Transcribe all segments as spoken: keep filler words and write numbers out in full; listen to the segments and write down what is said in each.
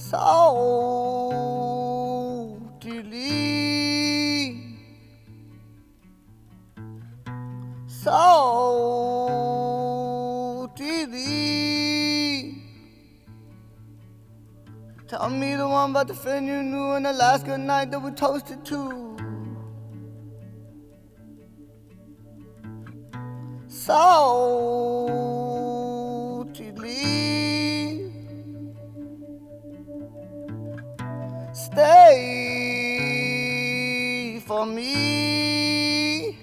So delete, so delete. Tell me the one about the friend you knew in Alaska night that we toasted to. So delete, stay for me,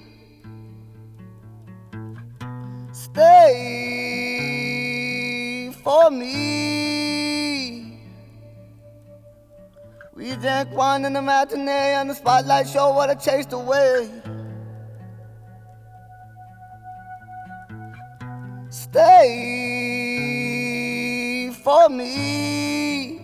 stay for me. We drank wine in the matinee and the spotlight show what I chased away. Stay for me.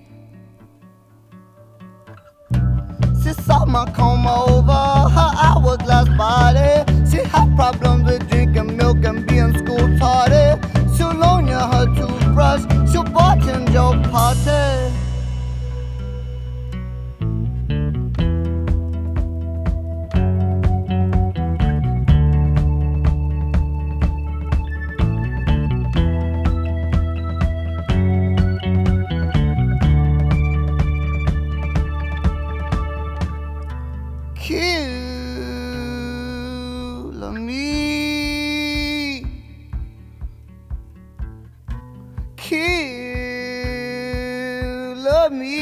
She saw my comb over her hourglass body. She had problems with drinking milk and being school tardy. She'll loan you her toothbrush, she'll bartend your party. Kill me, kill me.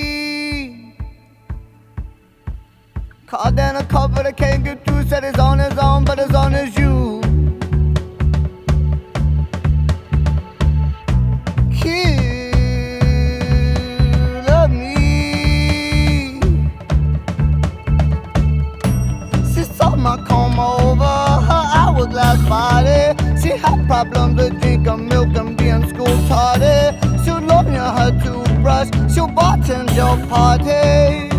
Called down a couple that can't get through, said it's on his own, but it's on his you. Kill me. She saw my comb over her hourglass body. She had problems with drinking milk and being school tardy. She'll loan you her toothbrush, she'll bartend your party.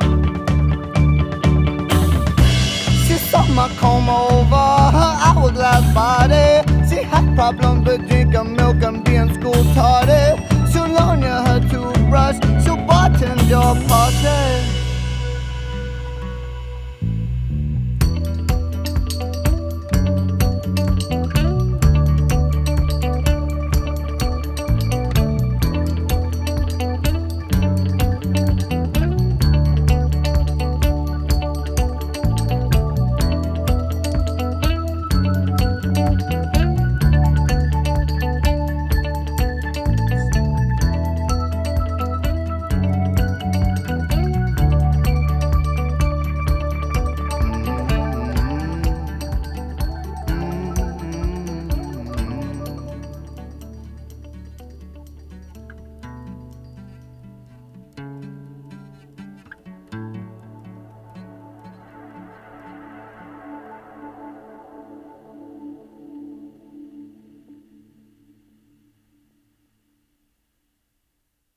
She saw my comb over her hourglass body. She had problems with drinking milk and being school tardy. She'll loan you